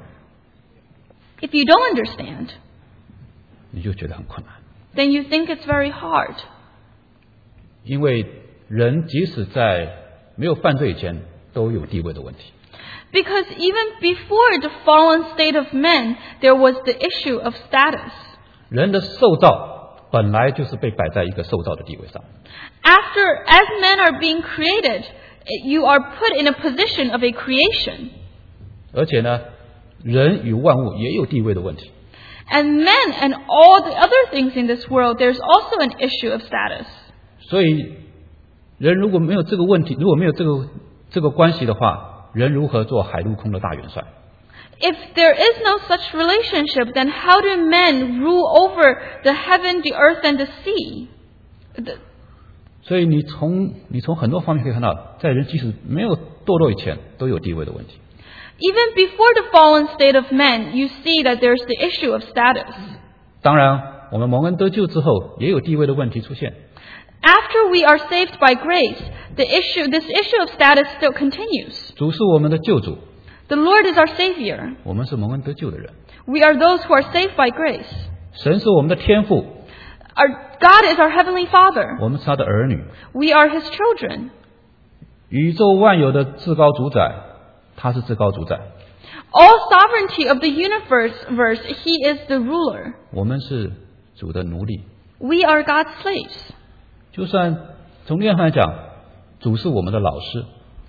If you don't understand, 你就觉得很困难。 then you think it's very hard. 因为人即使在没有犯罪以前，都有地位的问题。 Because even before the fallen state of men, there was the issue of status. 人的受造本来就是被摆在一个受造的地位上。 After, as men are being created, you are put in a position of a creation. 而且呢，人与万物也有地位的问题。 And men and all the other things in this world, there's also an issue of status. 所以，人如果没有这个问题，如果没有这个这个关系的话，人如何做海陆空的大元帅？ If there is no such relationship, then how do men rule over the heaven, the earth, and the sea? The, 所以你从你从很多方面可以看到，在人即使没有堕落以前，都有地位的问题。 even before the fallen state of men, you see that there's the issue of status. 当然，我们蒙恩得救之后，也有地位的问题出现。 After we are saved by grace, the issue, this issue of status still continues. 主是我们的救主， The Lord is our Savior. 我们是蒙恩得救的人。 We are those who are saved by grace. 神是我们的天父， Our God is our Heavenly Father. 我们是他的儿女。 We are His children. 宇宙万有的至高主宰，他是至高主宰。 All sovereignty of the universe, verse, He is the ruler. 我们是主的奴隶。 We are God's slaves. 就算从另一方来讲，主是我们的老师，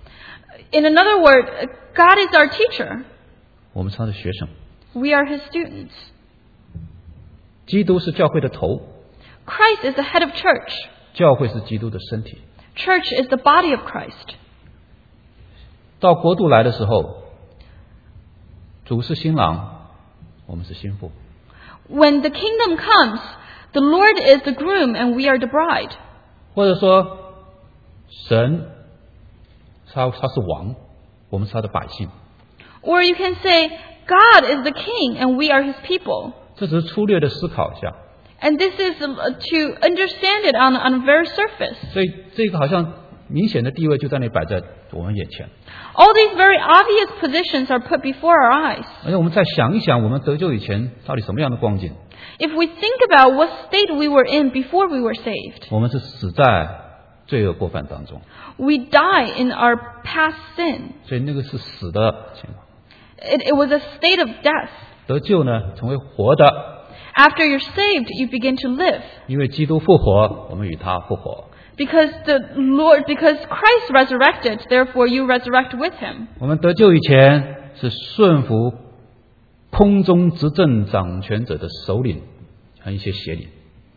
In another word, God is our teacher. 我们是他的学生。 We are His students. 基督是教会的头， Christ is the head of church. 教会是基督的身体。 Church is the body of Christ. 到国度来的时候，主是新郎，我们是新妇。 When the kingdom comes, the Lord is the groom and we are the bride. 或者说，神他他是王，我们是他的百姓。 Or you can say, God is the king and we are His people. 这只是粗略的思考一下， And this is uh, to understand it on, on a very surface. 所以这个好像明显的地位就在那里摆在我们眼前。 All these very obvious positions are put before our eyes. 而且我们再想一想，我们得救以前到底什么样的光景？ If we think about what state we were in before we were saved, 我们是死在罪恶过犯当中， we die in our past sin. 所以那个是死的情况。 It, it was a state of death. 得救呢，成为活的， After you're saved, you begin to live. 因为基督复活，我们与他复活。 Because the Lord, because Christ resurrected, therefore you resurrect with Him. 我们得救以前是顺服空中执政掌权者的首领和一些邪灵。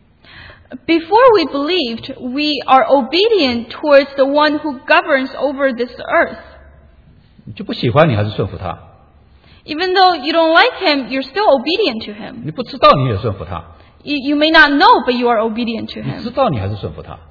Before we believed, we are obedient towards the one who governs over this earth. 你就不喜欢，你还是顺服他； Even though you don't like Him, you're still obedient to Him. 你不知道，你也顺服他； You, you may not know, but you are obedient to 你知 Him. 道，你还是顺服他。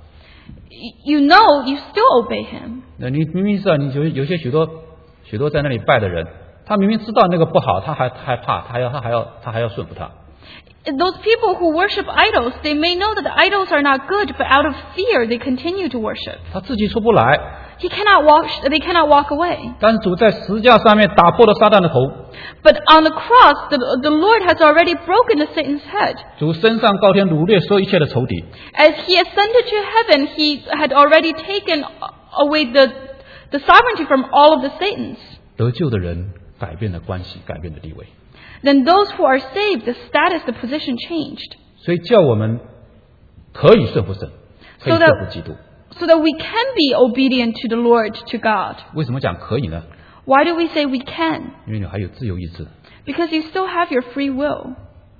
You know, you still obey Him. 那你明明知道，你有有些许多许多在那里拜的人，他明明知道那个不好，他还害怕，他还要他还要他还要顺服他。 Those people who worship idols, they may know that the idols are not good, but out of fear, they continue to worship. 他自己出不来， He cannot walk, they cannot walk away. 但是主在十字架上面打破了撒旦的头， But on the cross, the, the Lord has already broken the Satan's head. 主升上高天掳掠所有一切的仇敌。 As He ascended to heaven, He had already taken away the, the sovereignty from all of the Satans. 得救的人改变了关系，改变了地位。 Then those who are saved, the status, the position changed. 所以叫我们可以顺服神，可以 So 顺 that- 服基督。 so that we can be obedient to the Lord, to God. 为什么讲可以呢？ Why do we say we can? 因为你还有自由意志， Because you still have your free will.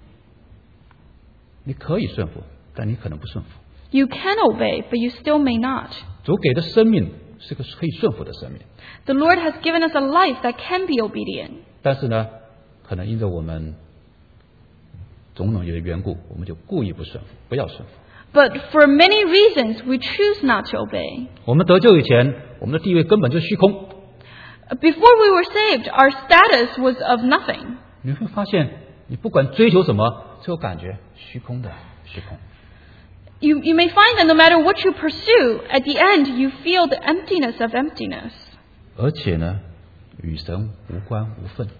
你可以顺服，但你可能不顺服。 You can obey, but you still may not. 主给的生命是个可以顺服的生命， The Lord has given us a life that can be obedient. 但是呢，可能因着我们种种的缘故，我们就故意不顺服，不要顺服。 But for many reasons, we choose not to obey. 我们得救以前，我们的地位根本就是虚空。 Before we were saved, our status was of nothing. 你会发现，你不管追求什么，最后感觉虚空的虚空。 You, you may find that no matter what you pursue, at the end you feel the emptiness of emptiness. 而且呢，与神无关无分。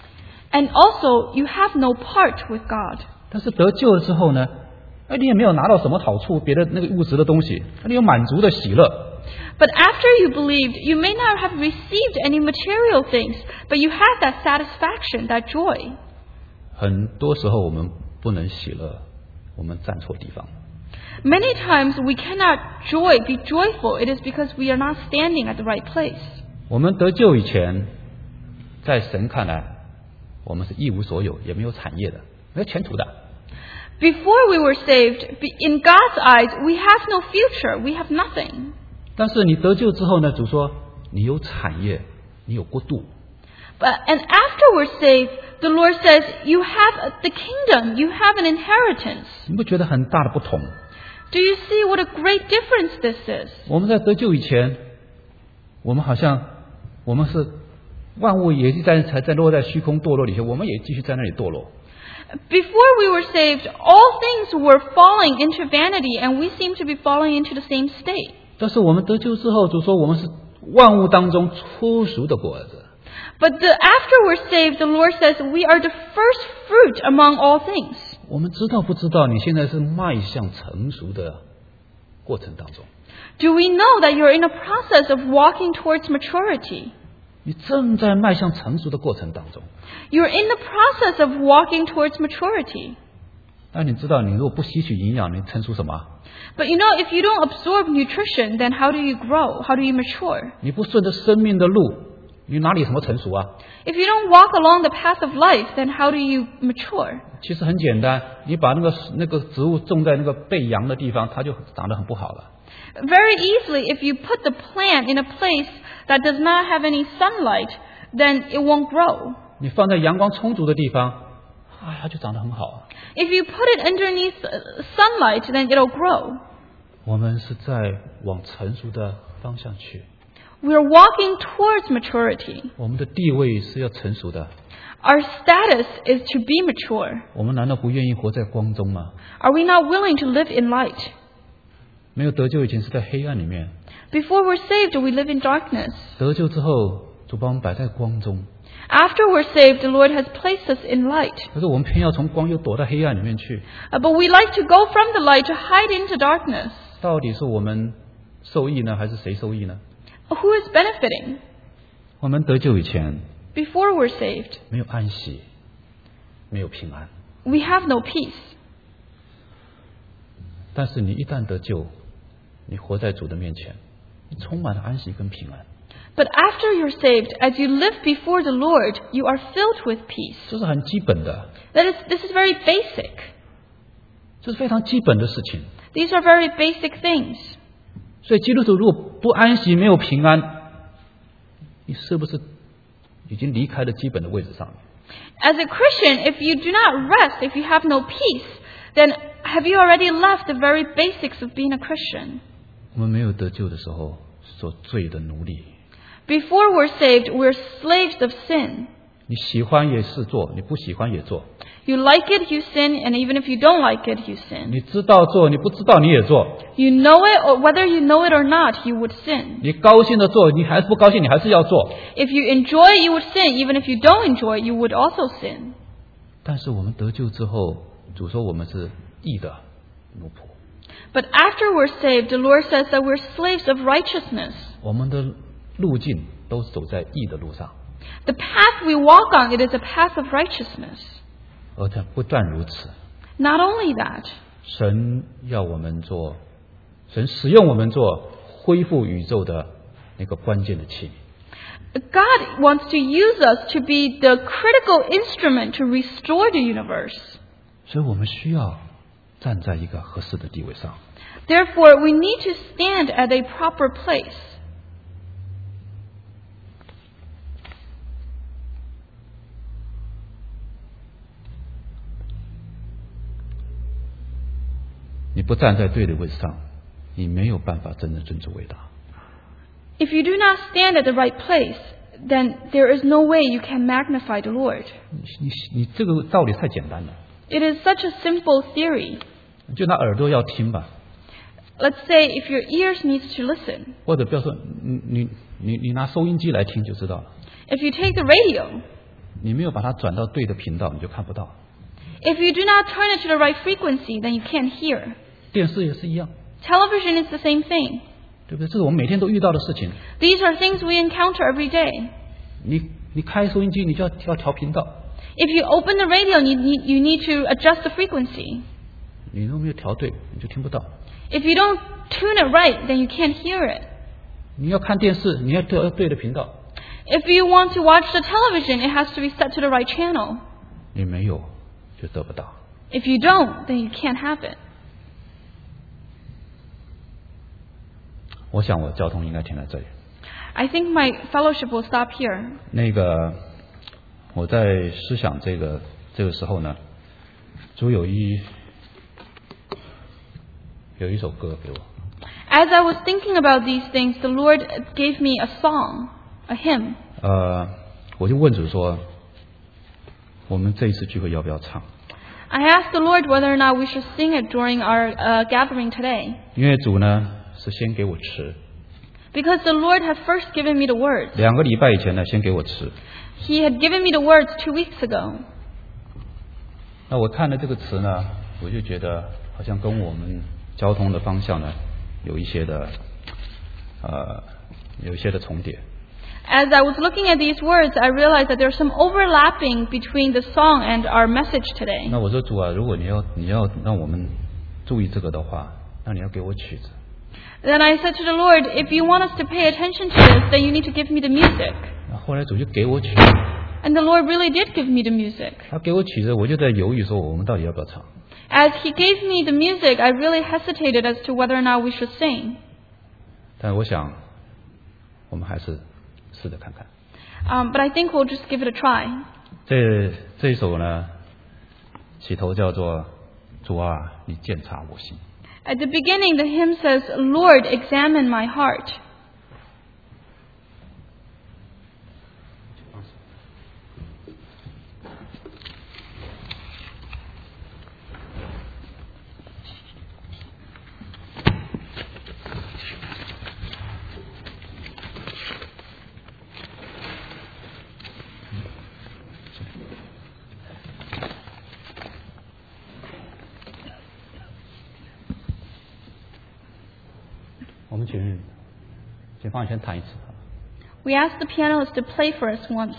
And also, you have no part with God. 但是得救了之后呢，哎，你也没有拿到什么好处，别的那个物质的东西，你有满足的喜乐。 But after you believed, you may not have received any material things, but you have that satisfaction, that joy. 很多时候我们不能喜乐，我们站错地方。 Many times we cannot joy, be joyful. It is because we are not standing at the right place. 我们得救以前，在神看来，我们是一无所有，也没有产业的，没有前途的。 Before we were saved, be- in God's eyes, we have no future. We have nothing. 但是你得救之后呢，主说你有产业，你有国度。 But, and after we're saved, the Lord says, you have the kingdom, you have an inheritance. 你不觉得很大的不同？ Do you see what a great difference this is? 我们在得救以前，我们好像我们是万物也是在才在落在虚空堕落里头，我们也继续在那里堕落。 Before we were saved, all things were falling into vanity, and we seem to be falling into the same state. 但是我们得救之后，主说我们是万物当中初熟的果子。 But the, after we're saved, the Lord says we are the first fruit among all things. 我们知道不知道你现在是迈向成熟的过程当中？ Do we know that you're in a process of walking towards maturity? 你正在迈向成熟的过程当中。 You're in the process of walking towards maturity. 但你知道，你如果不吸取营养，你成熟什么？ But you know, if you don't absorb nutrition, then how do you grow? How do you mature? 你不顺着生命的路，你哪里什么成熟啊？ If you don't walk along the path of life, then how do you mature? 其实很简单，你把那个那个植物种在那个背阳的地方，它就长得很不好了。 Very easily, if you put the plant in a place that does not have any sunlight, then it won't grow. 你放在阳光充足的地方，啊，它就长得很好啊。 If you put it underneath uh, sunlight, then it'll grow. 我们是在往成熟的方向去， We're walking towards maturity. 我们的地位是要成熟的。 Our status is to be mature. 我们难道不愿意活在光中吗？ Are we not willing to live in light? 没有得救以前是在黑暗里面， Before we're saved, we live in darkness. 得救之后，主把我们摆在光中。 After we're saved, the Lord has placed us in light. 可是我们偏要从光又躲到黑暗里面去， Uh, but we like to go from the light to hide into darkness. 到底是我们受益呢，还是谁受益呢？ Who is benefiting? 我们得救以前 Before we're saved, 没有安息，没有平安。 we have no peace. 但是你一旦得救，你活在主的面前，你充满了安息跟平安， But after you're saved, as you live before the Lord, you are filled with peace. 这是很基本的， That is, this is very basic. 这是非常基本的事情。 These are very basic things. 所以基督徒如果不安息，没有平安，你是不是已经离开了基本的位置上面？ As a Christian, if you do not rest, if you have no peace, then have you already left the very basics of being a Christian? 我们没有得救的时候，做罪的奴隶。 Before we're saved, we're slaves of sin. 你喜欢也是做，你不喜欢也做。 You like it, you sin, and even if you don't like it, you sin. 你知道做，你不知道你也做。 You know it, or whether you know it or not, you would sin. 你高兴的做，你还是不高兴，你还是要做。 If you enjoy it, you would sin. Even if you don't enjoy it, you would also sin. 但是我们得救之后，主说我们是义的奴仆， But after we're saved, the Lord says that we're slaves of righteousness. 我们的路径都是走在义的路上。 The path we walk on, it is a path of righteousness. 而且不但如此， Not only that, 神要我们做，神使用我们做恢复宇宙的那个关键的器皿。 God wants to use us to be the critical instrument to restore the universe. 所以我们需要站在一个合适的地位上。 Therefore, we need to stand at a proper place. 你不站在对的位置上，你没有办法真正尊主为大。 If you do not stand at the right place, then there is no way you can magnify the Lord. 你你你这个道理太简单了。 It is such a simple theory. 就拿耳朵要听吧。 Let's say if your ears needs to listen. 或者不要说，你你你你拿收音机来听就知道了。 If you take the radio, 你没有把它转到对的频道，你就看不到。 if you do not turn it to the right frequency, then you can't hear. 电视也是一样。 Television is the same thing. 对不对？这是我们每天都遇到的事情。 These are things we encounter every day. 你你开收音机，你就要要调频道。 If you open the radio, you need, you need to adjust the frequency. 你都没有调对，你就听不到。 If you don't tune it right, then you can't hear it. 你要看电视，你要调对的频道。 If you want to watch the television, it has to be set to the right channel. 你没有，就得不到。 If you don't, then you can't have it. 我想我交通应该停在这里。 I think my fellowship will stop here. 那个我在思想这个这个时候呢，主有一有一首歌给我。 As I was thinking about these things, the Lord gave me a song, a hymn. 呃，我就问主说，我们这一次聚会要不要唱？ I asked the Lord whether or not we should sing it during our uh, gathering today. 因为主呢是先给我词， Because the Lord had first given me the words. 两个礼拜以前呢先给我词。 He had given me the words two weeks ago. 那我看了这个词呢，我就觉得好像跟我们交通的方向呢有一些的呃有一些的重叠。 As I was looking at these words, I realized that there's some overlapping between the song and our message today. 那我说主啊，如果你要你要让我们注意这个的话，那你要给我曲子。 Then I said to the Lord, if you want us to pay attention to this, then you need to give me the music. 那后来主就给我曲， And the Lord really did give me the music. 他给我曲子，我就在犹豫说我们到底要不要唱。 As He gave me the music, I really hesitated as to whether or not we should sing. 但我想，我们还是试着看看。 Um, but I think we'll just give it a try. 这这一首呢，起头叫做“主啊，你鉴察我心”。 At the beginning, the hymn says, Lord, examine my heart. 我们请请方宇先弹一次。 We asked the pianist to play for us once.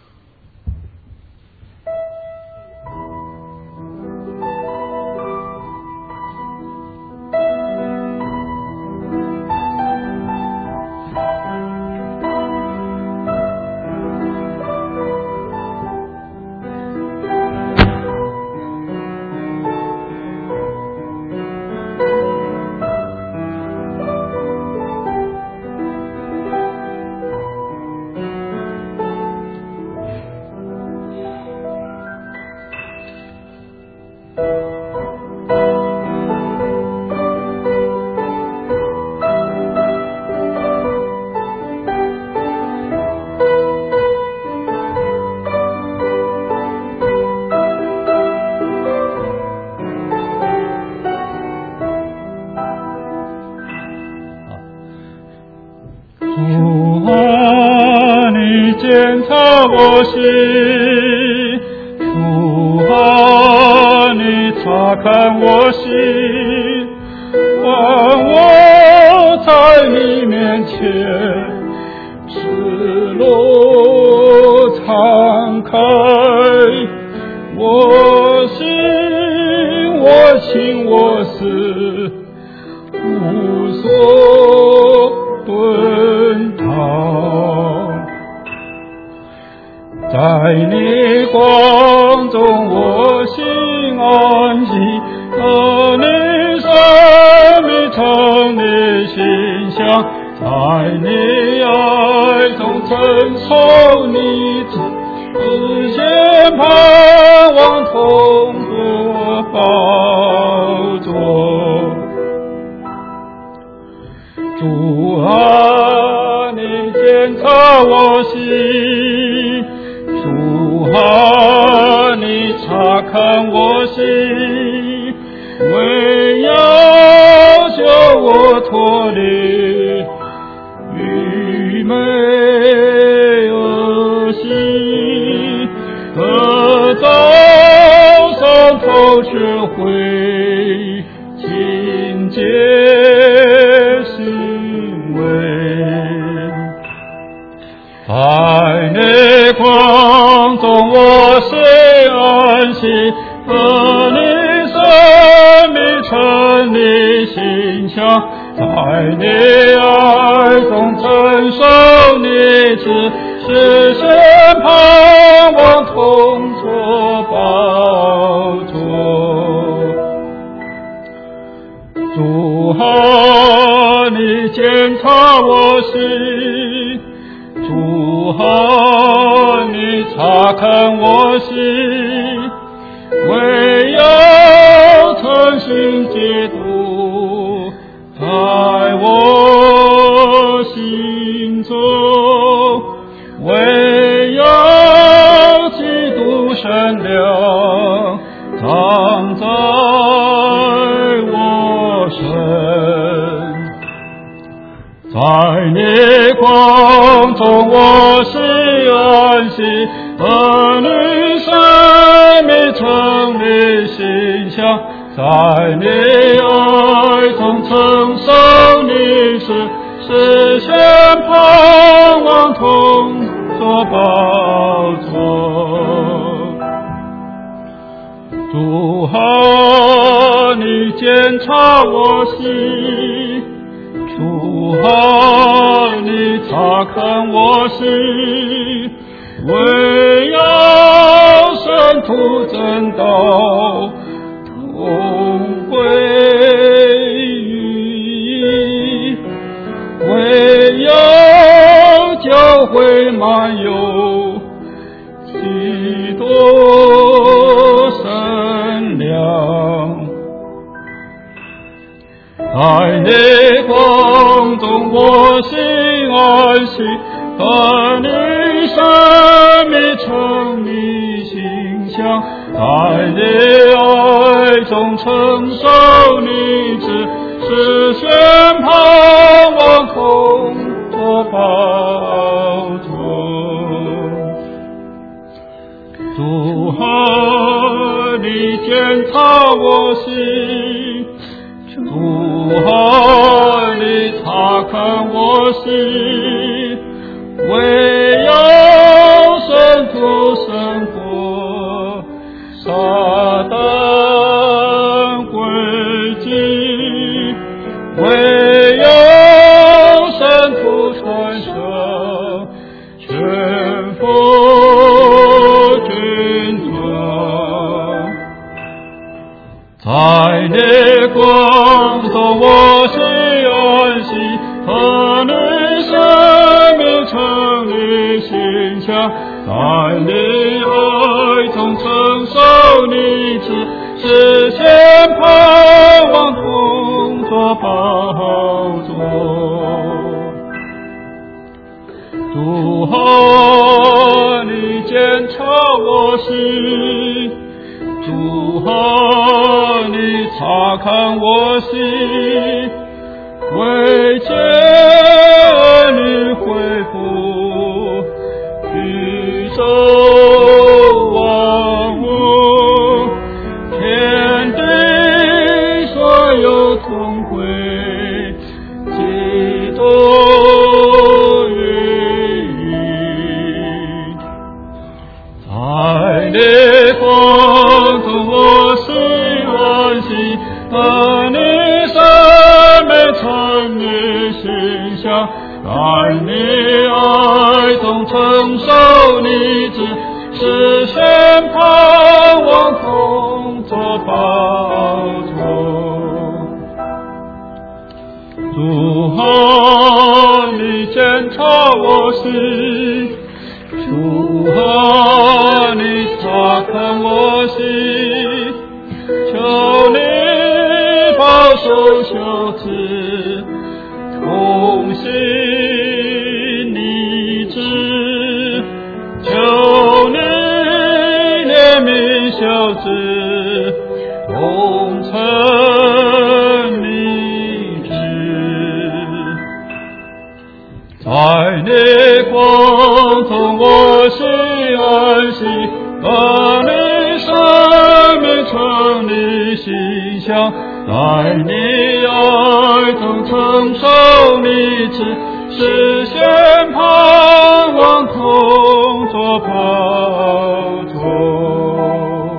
主啊，你鉴察我心，主啊，你察看我心，让我在你面前赤裸敞开我心，我心，我死，无所遁逃。在你光中我心安息，和你生命成你形象，在你爱中承受你实现盼望同坐宝座。主啊，你检察我心，主啊，你查看我心，为要救我脱离愚昧恶习，得到上头智慧清洁行为。在你光中我是安息，和你生命成你形象，在你爱中承受你旨，实现盼望同坐宝座。主啊，你检察我心，主啊，你查看我心，为要诚信基督在我心中，为要基督神亮藏在我身。在你光中我是安息，和你生命成你形象，在你爱中承受你是实现盼望同坐宝座。主啊，你检察我心，主啊，你查看我心，为要圣徒真道同归于一，为要教会满有基督神良。在你光中我心安息，和你生命成你形象，在你爱中承受你旨，实现盼望同坐宝座。主啊，你检察我心，主啊，你查看我心，为要圣徒生活撒旦诡计，为要圣徒传承全福君尊。在你光中我是安息，和你生命成你形象，在你爱中承受你旨，实现盼望同坐宝座。主啊，你检察我心，主啊，你查看我心，为见你恢复宇宙万物，天地所有同归，基督于一。在你光中我是安息，和象，在你爱中承受你旨，实现盼望同作宝座。主啊，你检察我心，主啊，你查看我心，求你保守修治，同心立志，求你怜悯修治，同称立志，在你光中我心安息，把你生命成你形象，在你爱中承受你旨，实现盼望同作宝座。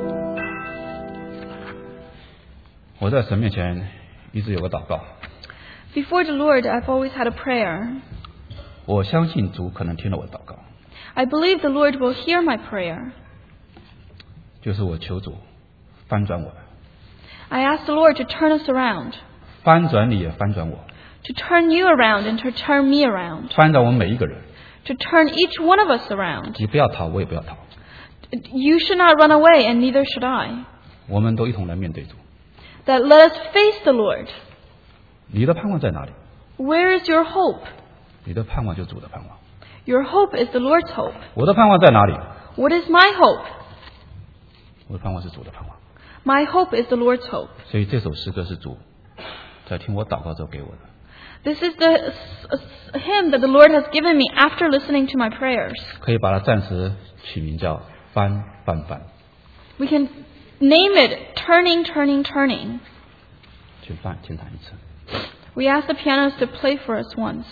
我在神面前一直有个祷告， Before the Lord, I've always had a prayer. 我相信主可能听了我的祷告， I believe the Lord will hear my prayer. 就是我求主翻转我们， I ask the Lord to turn us around, 翻转你也翻转我， to turn you around and to turn me around, 翻转我们每一个人。 to turn each one of us around. 你不要逃，我也不要逃， You should not run away, and neither should I. 我们都一同来面对主。 That let us face the Lord. 你的盼望在哪里？ Where is your hope? 你的盼望就是主的盼望。 Your hope is the Lord's hope. 我的盼望在哪里？ What is my hope? 我的盼望是主的盼望。 My hope is the Lord's hope. 所以这首诗歌是主在听我祷告之后给我的。 This is the s- s- hymn that the Lord has given me after listening to my prayers. 可以把它暂时取名叫翻翻翻， We can name it Turning, Turning, Turning. 请翻，请弹一次。 We ask the pianist to play for us once.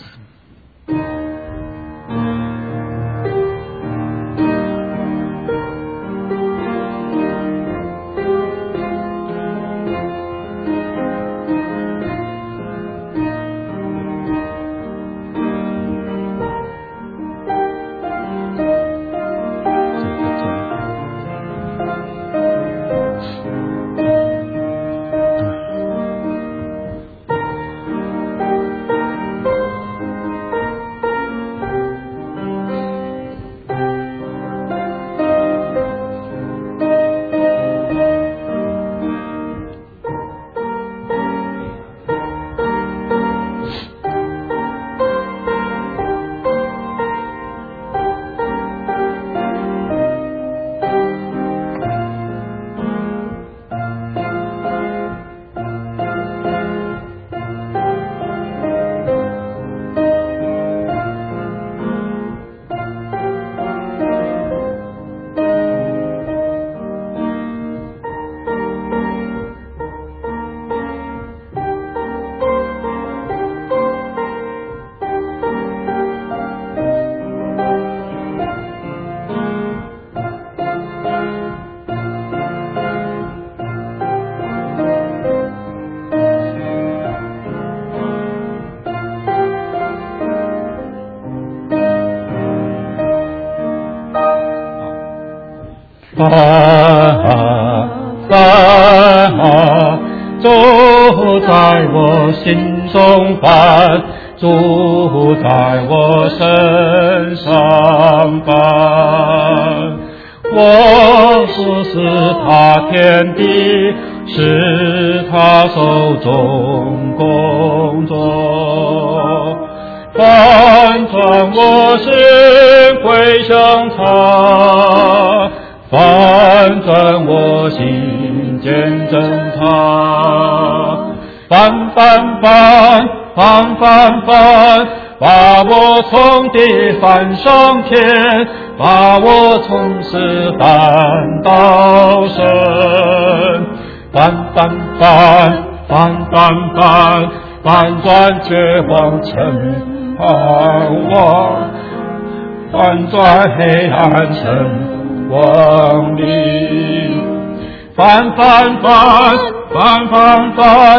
翻啊翻啊，主在我心中翻，主在我身上翻。我不是他天地，是他手中工作。翻转我心归向他，翻转我心见证他。翻翻翻翻翻翻，把我从地翻上天，把我从死翻到生。翻翻翻翻翻翻，翻转绝望成盼望，翻转黑暗成光明。翻翻翻翻翻翻，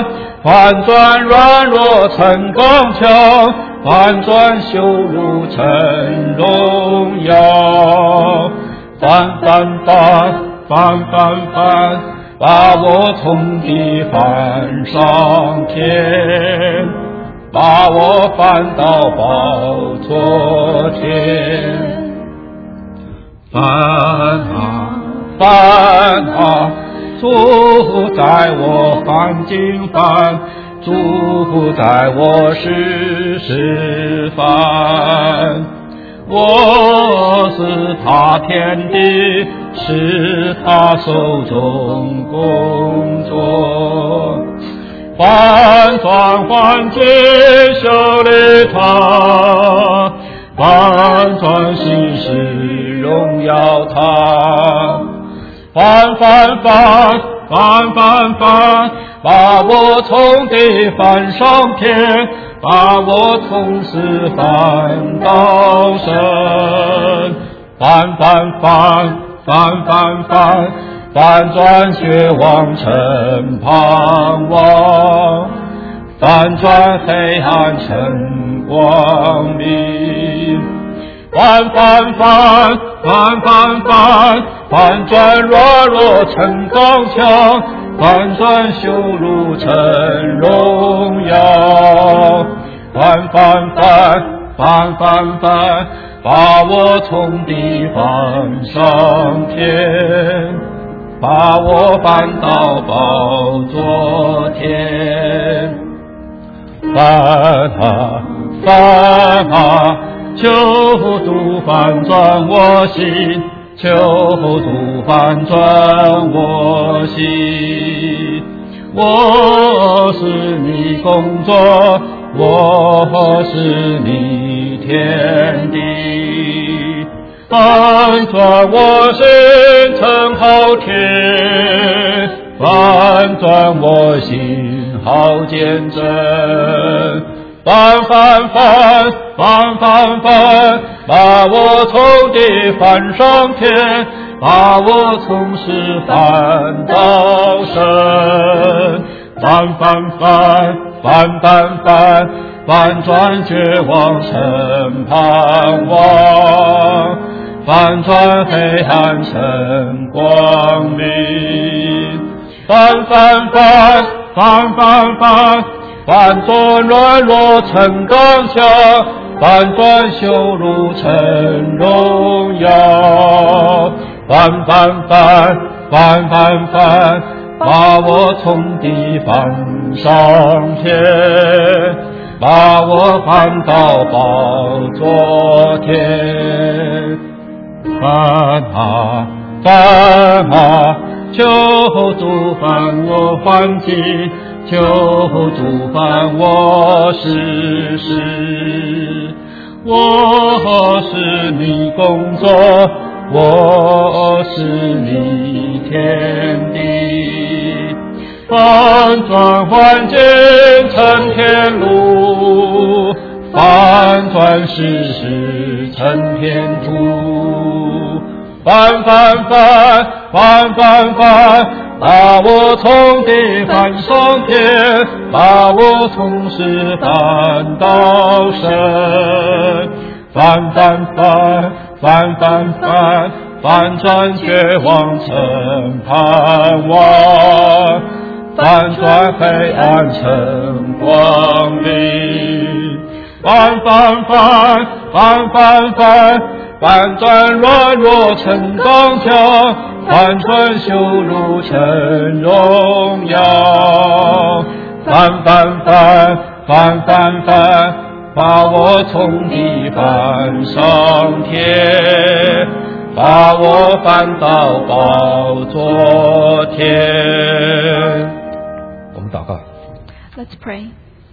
反转软弱成刚强，反转羞辱成荣耀。翻翻翻翻翻翻，把我从地翻上天，把我翻到宝座前。翻啊翻啊，主在我翻经翻，主在我时时翻。我是他天地，是他手中工作。翻转环境效力他，翻转心事荣耀他。翻翻翻翻翻翻，把我从地翻上天，把我从死翻到生。翻翻翻翻翻翻，翻转绝望成盼望，翻转黑暗成光明。翻翻翻翻翻翻，翻转软弱成刚强，翻转羞辱成荣耀。翻翻翻翻翻翻，把我从地翻上天，把我翻到宝座前。翻啊翻啊，求主翻转我心，求主翻转我心。我是你工作，我是你天地。翻转我心成好天，翻转我心好见证。翻翻翻翻翻翻，把我从地翻上天，把我从死翻到生。翻翻翻翻翻翻，翻转绝望成盼望，翻转黑暗成光明。翻翻翻翻翻翻，翻转软弱成刚强，翻转羞辱成荣耀。翻翻翻翻翻翻，把我从地翻上天，把我翻到宝座前。翻啊翻啊，求主翻我环境，求主翻我世事。我是你工作，我是你天地。翻转环境成天路，翻转世事成天途。翻翻翻翻翻翻，把我从地翻上天，把我从死翻到生。翻翻翻翻翻翻，翻转绝望成盼望，翻转黑暗成光明。翻翻翻翻翻翻，翻转软弱成刚强，翻转羞辱成荣耀。翻翻翻翻翻翻，把我从地翻上天，把我翻到宝座前。 我们祷告。 Let's pray.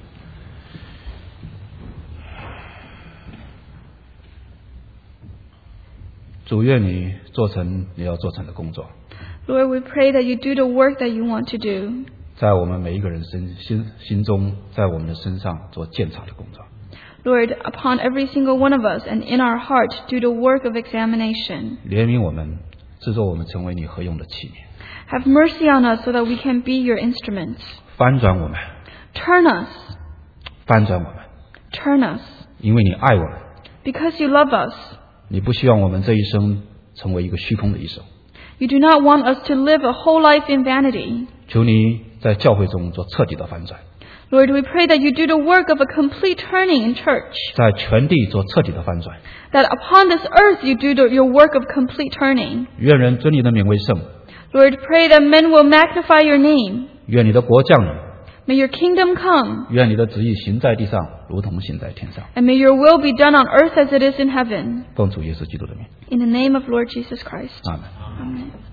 主，愿你做成你要做成的工作， Lord, we pray that you do the work that you want to do 在我们每一个人身心心中，在我们的身上做鉴察的工作。 Lord, upon every single one of us and in our heart, do the work of examination. 怜悯我们，制作我们成为你合用的器皿， Have mercy on us so that we can be your instruments. 翻转我们， Turn us, 翻转我们， turn us, 因为你爱我们， because you love us. 你不希望我们这一生成为一个虚空的一生。 You do not want us to live a whole life in vanity. 求你在教会中做彻底的翻转， Lord, we pray that you do the work of a complete turning in church, 在全地做彻底的翻转。 that upon this earth you do the, your work of complete turning. 愿人尊你的名为圣， Lord, pray that men will magnify your name. 愿你的国降临， May your kingdom come, 愿你的旨意行在地上，如同行在天上。 and may your will be done on earth as it is in heaven. 奉主耶稣基督的名， In the name of Lord Jesus Christ. 阿门。 Amen.